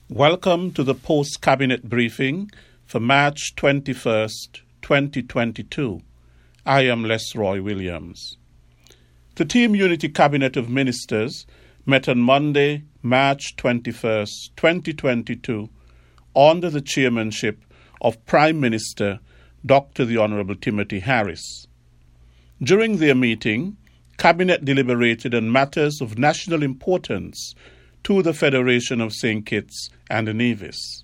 Welcome to the post-cabinet briefing for March 21st, 2022. I am Les Roy Williams. The Team Unity Cabinet of Ministers met on Monday, March 21st, 2022, under the chairmanship of Prime Minister Dr. the Honourable Timothy Harris. During their meeting, Cabinet deliberated on matters of national importance to the Federation of St. Kitts and Nevis.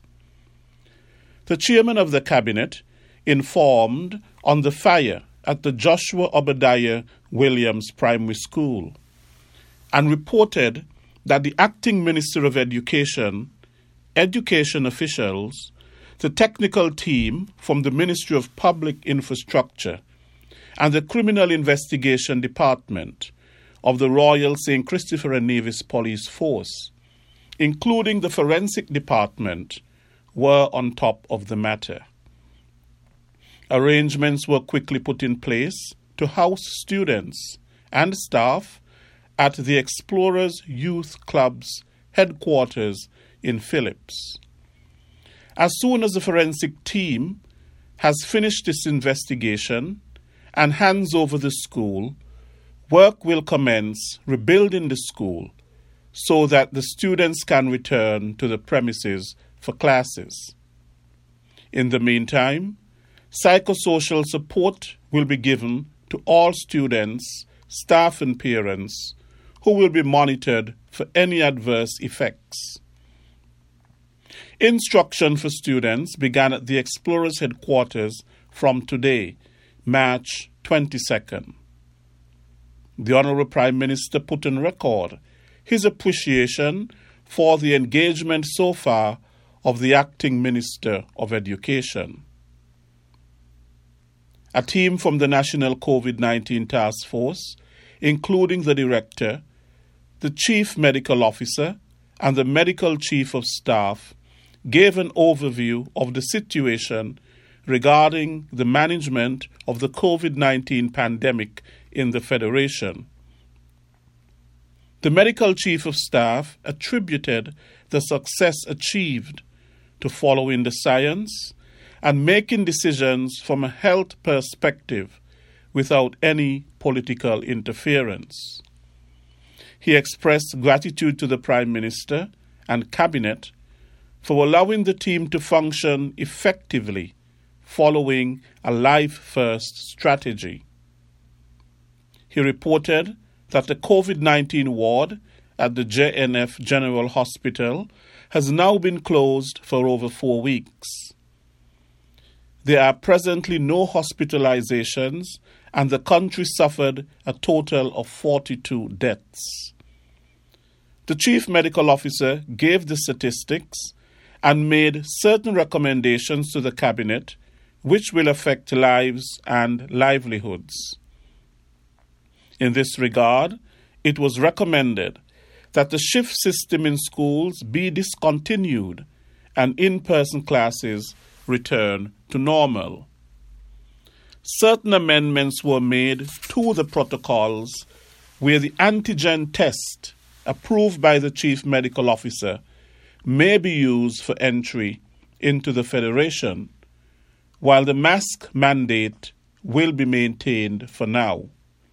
The chairman of the Cabinet informed on the fire at the Joshua Obadiah Williams Primary School and reported that the acting Minister of Education, education officials, the technical team from the Ministry of Public Infrastructure and the Criminal Investigation Department of the Royal St. Christopher and Nevis Police Force, including the Forensic Department, were on top of the matter. Arrangements were quickly put in place to house students and staff at the Explorers Youth Club's headquarters in Phillips. As soon as the forensic team has finished its investigation and hands over the school, work will commence rebuilding the school so that the students can return to the premises for classes. In the meantime, psychosocial support will be given to all students, staff and parents who will be monitored for any adverse effects. Instruction for students began at the Explorers headquarters from today, March 22nd. The Honourable Prime Minister put on record his appreciation for the engagement so far of the Acting Minister of Education. A team from the National COVID-19 Task Force, including the Director, the Chief Medical Officer, and the Medical Chief of Staff, gave an overview of the situation regarding the management of the COVID-19 pandemic in the Federation. The Medical Chief of Staff attributed the success achieved to following the science and making decisions from a health perspective without any political interference. He expressed gratitude to the Prime Minister and Cabinet for allowing the team to function effectively following a life-first strategy. He reported that the COVID-19 ward at the JNF General Hospital has now been closed for over 4 weeks. There are presently no hospitalizations, and the country suffered a total of 42 deaths. The Chief Medical Officer gave the statistics and made certain recommendations to the Cabinet which will affect lives and livelihoods. In this regard, it was recommended that the shift system in schools be discontinued and in-person classes return to normal. Certain amendments were made to the protocols where the antigen test approved by the Chief Medical Officer may be used for entry into the Federation, while the mask mandate will be maintained for now.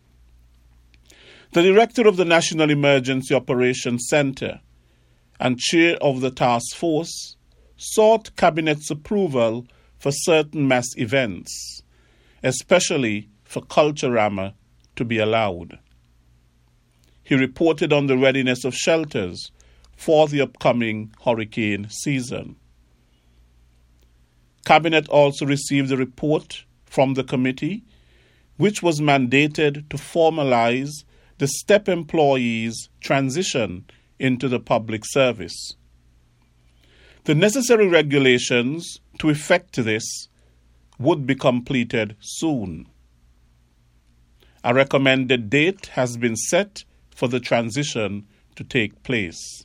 The Director of the National Emergency Operations Centre and Chair of the Task Force sought Cabinet's approval for certain mass events, especially for Culturama to be allowed. He reported on the readiness of shelters for the upcoming hurricane season. Cabinet also received a report from the committee, which was mandated to formalize the STEP employees' transition into the public service. The necessary regulations to effect this would be completed soon. A recommended date has been set for the transition to take place.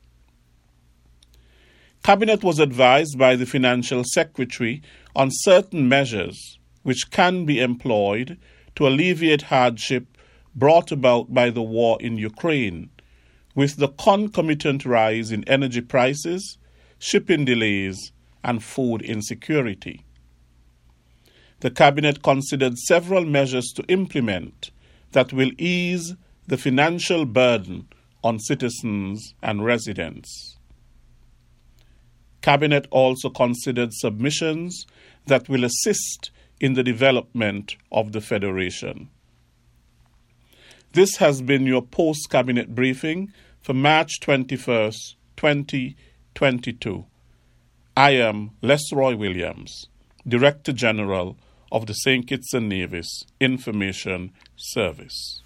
Cabinet was advised by the Financial Secretary on certain measures which can be employed to alleviate hardship brought about by the war in Ukraine, with the concomitant rise in energy prices, shipping delays, and food insecurity. The Cabinet considered several measures to implement that will ease the financial burden on citizens and residents. Cabinet also considered submissions that will assist in the development of the Federation. This has been your post-Cabinet briefing for March 21st, 2022. I am Lesroy Williams, Director General of the St. Kitts and Nevis Information Service.